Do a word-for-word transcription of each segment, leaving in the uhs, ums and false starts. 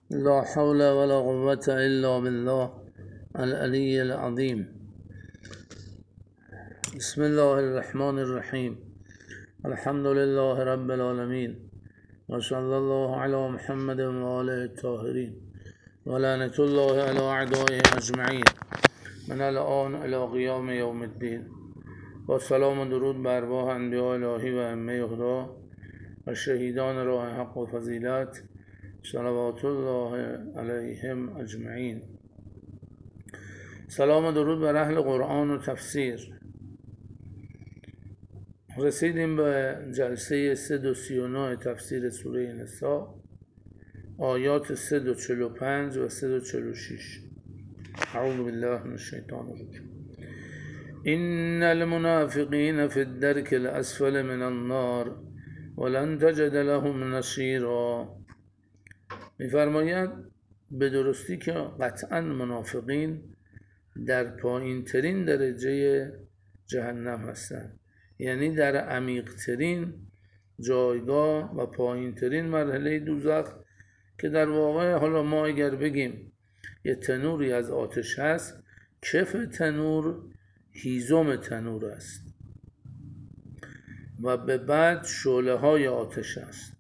لا حول ولا قوة إلا بالله العلي العظيم. بسم الله الرحمن الرحيم. الحمد لله رب العالمين، وصلى الله على محمد وآله الطاهرين، ولعنة الله على أعدائه أجمعين من الآن إلى قیام یوم الدین. با سلام و درود بر ارواح انبیاء الهی و ائمه هدی و شهیدان راه حق و فضیلت، صلوات الله علیهم اجمعین. سلام و درود بر اهل قرآن و تفسیر. رسیدیم به جلسه صد و سی و نه تفسیر سوره نساء، آیات صد و چهل و پنج و صد و چهل و شش. اعوذ بالله من الشیطان الرجیم. ان المنافقین فی الدرک الاسفل من النار ولن تجد لهم نصیرا. می‌فرماید به درستی که قطعا منافقین در پایین ترین درجه جهنم هستند، یعنی در عمیق ترین جایگاه و پایین ترین مرحله دوزخ، که در واقع حالا ما اگر بگیم یه تنوری از آتش هست، کف تنور هیزم تنور است و به بعد شعله های آتش است،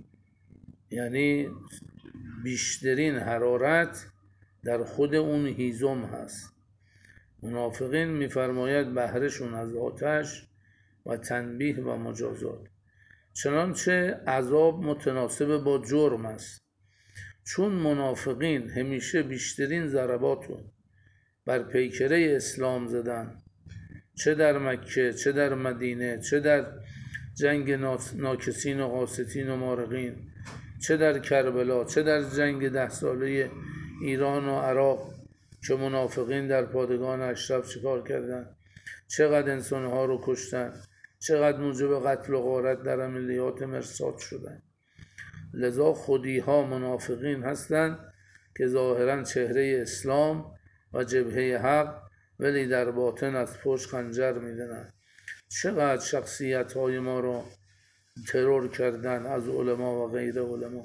یعنی بیشترین حرارت در خود اون هیزم هست. منافقین می‌فرماید بهرهشون از آتش و تنبیه و مجازات، چنانچه عذاب متناسب با جرم است، چون منافقین همیشه بیشترین ضرباتو بر پیکره اسلام زدن، چه در مکه، چه در مدینه، چه در جنگ ناکسین و قاسطین و مارقین، چه در کربلا، چه در جنگ ده ساله ایران و عراق که منافقین در پادگان اشرف چیکار کردن، چقدر انسانها رو کشتن، چقدر موجب قتل و غارت در عملیات مرصاد شدن. لذا خودی ها منافقین هستند که ظاهرا چهره اسلام و جبهه حق، ولی در باطن از پشت خنجر میدنن. چقدر شخصیت های ما رو ترور کردن، از علما و غیر علما.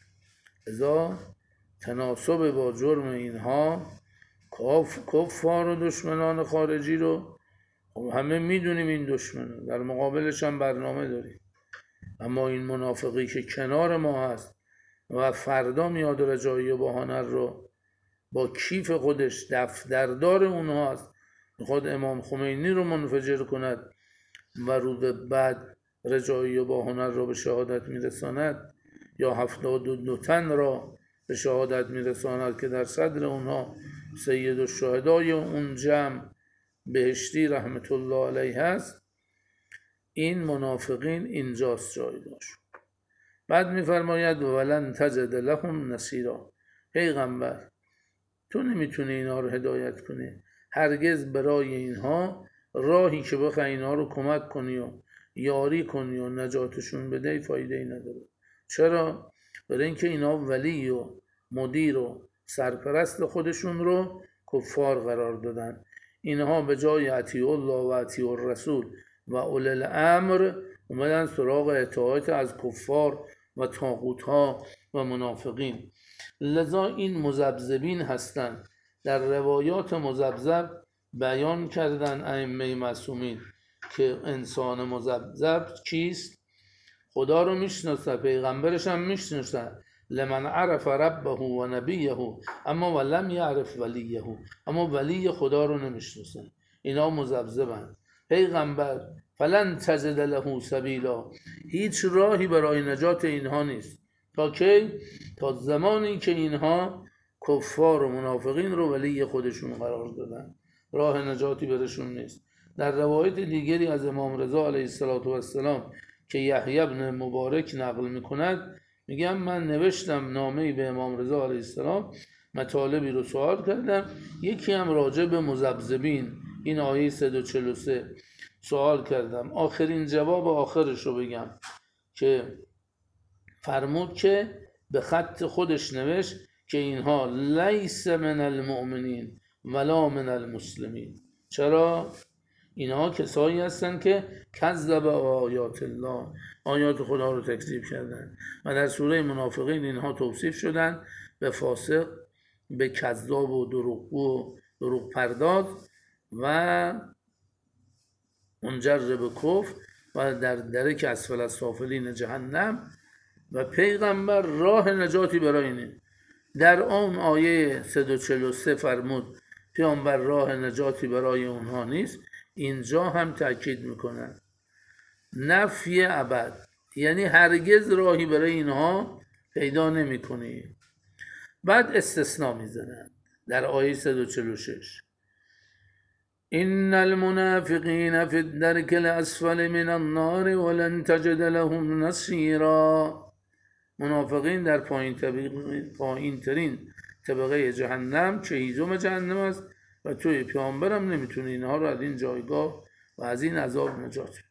لذا تناسب با جرم اینها کف کفار و دشمنان خارجی رو همه میدونیم، این دشمنان در مقابلش هم برنامه داریم، اما این منافقی که کنار ما هست و فردا میاد رجایی و باهنر رو با کیف خودش دفتردار اونها هست، میخواد امام خمینی رو منفجر کند و روز بعد رجایی و باهنر رو به شهادت میرساند، یا هفتاد و دو تن را به شهادت میرساند که در صدر اونها سید الشهدای اون جمع بهشتی رحمت الله علیه هست. این منافقین اینجاست جایگاهش. بعد میفرماید ولن تجد لهم نصیرا. پیغمبر تو نمیتونی اینا رو هدایت کنی، هرگز برای اینها راهی که بخوای اینها رو کمک کنی و یاری کنی و نجاتشون بده فایده ای نداره. چرا؟ برای اینکه اینا ولی و مدیر و سرپرست خودشون رو کفار قرار دادن. اینها به جای اطیع الله و اطیع الرسول و اولی الامر اومدن سراغ اطاعت از کفار و طاغوت ها و منافقین. لذا این مذبذبین هستند. در روایات مذبذب بیان کردن ائمه معصومین که انسان مذبذب کیست؟ خدا رو میشناسه، پیغمبرش هم میشناسه، لمن عرف ربه و نبیه اما ولم یعرف ولیه، اما ولی خدا رو نمیشناسه. اینا مذبذبن. پیغمبر فلن تجد له سبیلا، هیچ راهی برای نجات اینها نیست. تا کی؟ تا زمانی که اینها کفار و منافقین رو ولی خودشون قرار دادن، راه نجاتی برشون نیست. در روایت دیگری از امام رضا علیه السلام که یحیی بن مبارک نقل میکند، میگم من نوشتم نامه‌ای به امام رضا علیه السلام، مطالبی رو سوال کردم، یکی هم راجع به مذبذبین، این آیه صد و چهل و سه سوال کردم. آخرین جواب آخرش رو بگم که فرمود که به خط خودش نوشت که اینها لیس من المؤمنین ولا من المسلمین. چرا؟ اینها کسایی هستن که کذب آیات الله، آیات خدا رو تکذیب کردن، و در سوره منافقین اینها توصیف شدن به فاسق، به کذاب و دروغگو و دروغ پرداز و منجر به کفر و در درک اسفل السافلین جهنم. و پیغمبر راه نجاتی برای اینه. در آن آیه صد و چهل و سه فرمود پیامبر راه نجاتی برای اونها نیست. اینجا هم تأکید میکنن نفی ابد، یعنی هرگز راهی برای اینها پیدا نمیکنی. بعد استثناء میزنن در آیه صد و چهل و شش ان المنافقین فی الدرک الاسفل من النار ولن تجد لهم نصیرا. منافقین در پایین ترین طبقه جهنم که هیزم جهنم است و توی پیامبرم نمیتونه اینها رو از این جایگاه و از این عذاب نجات بده.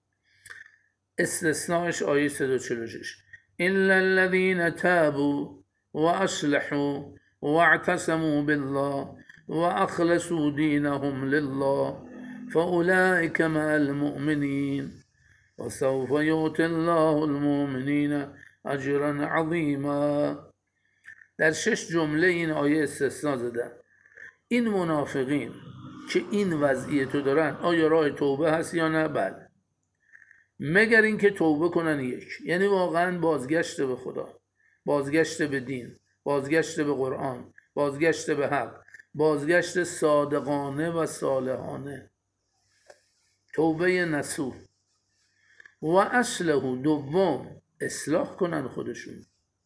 استثناءش آیه صد و چهل و شش الا الذين تابوا واصلحوا واعتصموا بالله واخلصوا دينهم لله فاولئك مع المؤمنين وسوف يؤتي الله المؤمنين اجرا عظیما. در شش جمله این آیه استثناء زدن. این منافقین که این وضعیتو دارن آیا راه توبه هست یا نه؟ بله، مگر این که توبه کنن. یک، یعنی واقعا بازگشت به خدا، بازگشت به دین، بازگشت به قرآن، بازگشت به حق، بازگشت صادقانه و صالحانه، توبه نصوح. و اصله، دوم اصلاح کنن خودشون،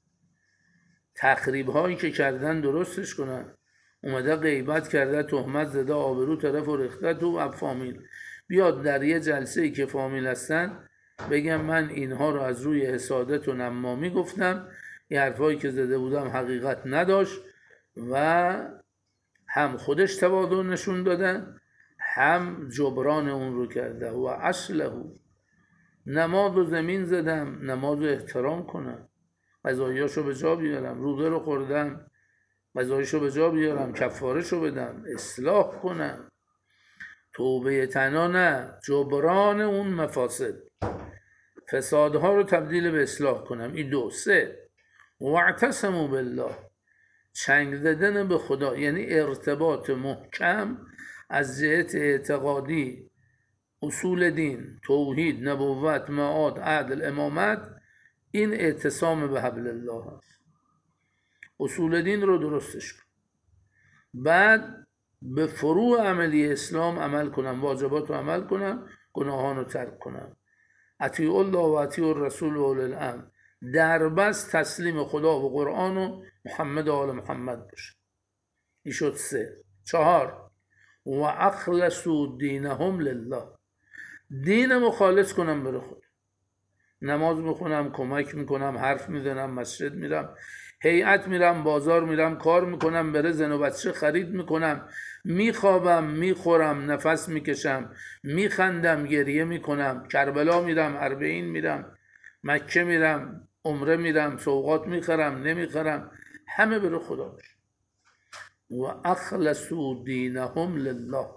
تخریب هایی که کردن درستش کنن. اومده غیبت کرده، تهمت زده، آبرو طرف و ریخته تو اب فامیل، بیاد در یه جلسه ای که فامیل هستن بگم من اینها رو از روی حسادت و نمامی گفتم، یه حرفایی که زده بودم حقیقت نداشت و هم خودش تواضع نشون دادن هم جبران اون رو کرده. و اصله، نماز و زمین زدم، نماز رو احترام کنم، قضاییاشو به جا بیارم، روزه رو خوردم قضاییشو به جا بیارم، کفارشو بدم، اصلاح کنم. توبه تنها نه، جبران اون مفاسد، فسادها رو تبدیل به اصلاح کنم. این دو. سه، واعتصموا بالله، چنگ زدن به خدا، یعنی ارتباط محکم از جهت اعتقادی، اصول دین، توحید، نبوت، معاد، عدل، امامت. این اعتصام به حبل الله هست. اصول دین رو درستش کن، بعد به فروع عملی اسلام عمل کنم، واجبات رو عمل کنم، گناهان رو ترک کنم. اطیعوا الله و اطیعوا الرسول و اولی الامر، در بس تسلیم خدا و قرآن و محمد و آل محمد باشه. این شد سه. چهار، و اخلصوا دینهم لله، دین مخالص کنم برای خود. نماز میخونم، کمک میکنم، حرف میزنم، مسجد میرم، هیئت میرم، بازار میرم، کار میکنم، بره زن و بچه خرید میکنم، میخوابم، میخورم، نفس میکشم، میخندم، گریه میکنم، کربلا میرم، اربعین میرم، مکه میرم، عمره میرم، سوغات میخرم، نمیخرم، همه برای خدا باشه. و اخلصوا دینهم لله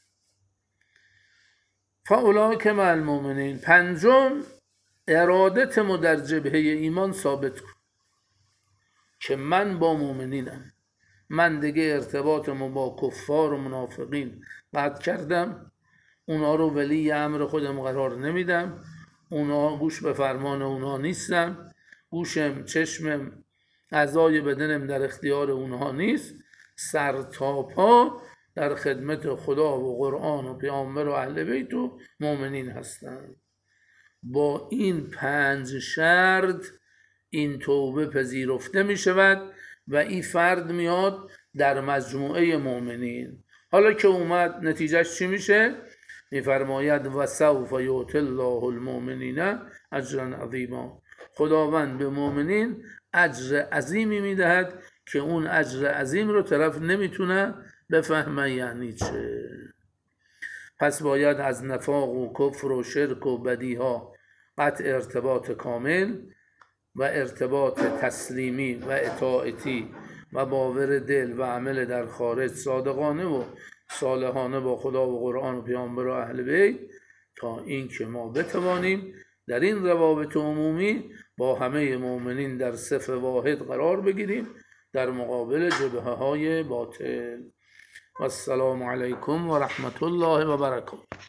فاولئک مع المؤمنین. پنجم، ارادتمو در جبهه ایمان ثابت کن که من با مؤمنینم، من دیگه ارتباطمو با کفار و منافقین قطع کردم، اونا رو ولی امر خودم قرار نمیدم، اونا گوش به فرمان اونا نیستم، گوشم، چشمم، اعضای بدنم در اختیار اونها نیست، سر تا پا در خدمت خدا و قرآن و پیامبر و اهل بیت و مؤمنین هستن. با این پنج شرط این توبه پذیرفته می شود و این فرد میاد در مجموعه مؤمنین. حالا که اومد نتیجهش چی میشه؟ میفرماید و سوف یؤتی الله المؤمنین اجرا عظیما، خداوند به مؤمنین اجر عظیمی میدهد که اون اجر عظیم رو طرف نمیتونه بفهمه یعنی چه. پس باید از نفاق و کفر و شرک و بدیها قطع ارتباط کامل و ارتباط تسلیمی و اطاعتی و باور دل و عمل در خارج صادقانه و صالحانه با خدا و قرآن و پیامبر و اهل بیت، تا این که ما بتوانیم در این روابط عمومی با همه مؤمنین در صف واحد قرار بگیریم، در مقابل جبهه های باطل. و السلام علیکم و رحمت الله و برکاته.